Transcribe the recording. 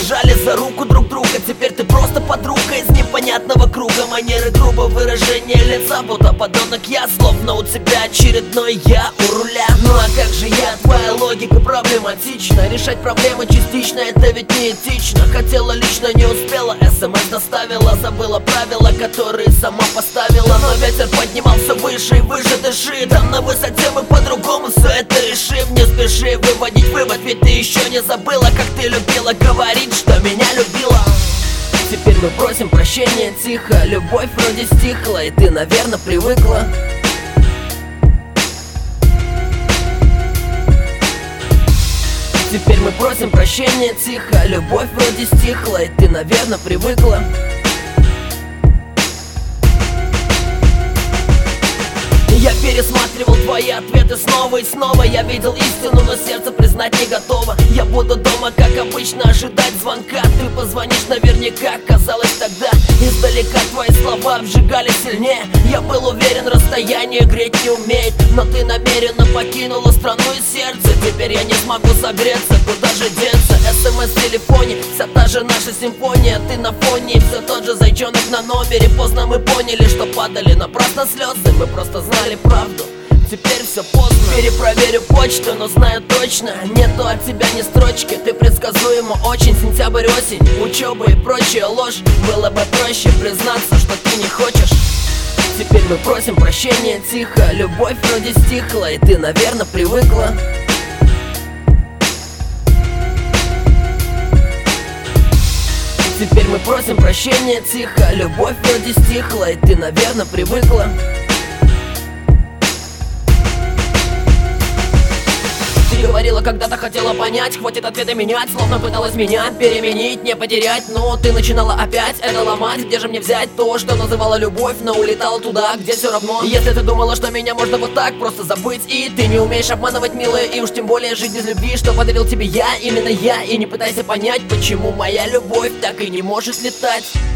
держали за руку друг друга. Теперь ты просто подруга из непонятного круга. Манеры грубо, выражение лица, будто подонок я. Словно у тебя очередной я у руля. Ну а как же я? Твоя логика проблематична. Решать проблемы частично, это ведь не этично. Хотела лично, не успела, СМС доставила. Забыла правила, которые сама поставила. Но ветер поднимал все выше и выше, дыши. Там на высоте мы по-другому все это решим. Не спеши выводить вывод, ведь ты еще не забыла, как ты любила говорить, что меня любила. Теперь мы просим прощения тихо. Любовь вроде стихла, и ты, наверное, привыкла. Теперь мы просим прощения тихо. Любовь вроде стихла, и ты, наверное, привыкла. Я пересматривал твои ответы снова и снова. Я видел истину, но сердце признать не готово. Я буду дома, как обычно, ожидать звонка. Ты позвонишь наверняка, казалось тогда. Издалека твои слова обжигали сильнее. Я был уверен, расстояние греть не умеет. Но ты намеренно покинула страну и сердце. Теперь я не смогу согреться, куда же деться? СМС в телефоне, вся та же наша симфония. Ты на фоне, и все тот же зайчонок на номере. Поздно мы поняли, что падали напрасно слезы. Мы просто знали правду, теперь все поздно. Перепроверю почту, но знаю точно, нету от тебя ни строчки. Ты предсказуема очень, сентябрь, осень, учеба и прочая ложь. Было бы проще признаться, что ты не хочешь. Теперь мы просим прощения тихо. Любовь вроде стихла, и ты, наверное, привыкла. Теперь мы просим прощения тихо. Любовь вроде стихла, и ты, наверное, привыкла. Говорила, когда-то хотела понять, хватит ответы менять. Словно пыталась меня переменить, не потерять. Но ты начинала опять это ломать. Где же мне взять то, что называла любовь, но улетала туда, где все равно. Если ты думала, что меня можно вот так просто забыть, и ты не умеешь обманывать, милая, и уж тем более жить без любви, что подарил тебе я, именно я. И не пытайся понять, почему моя любовь так и не может летать.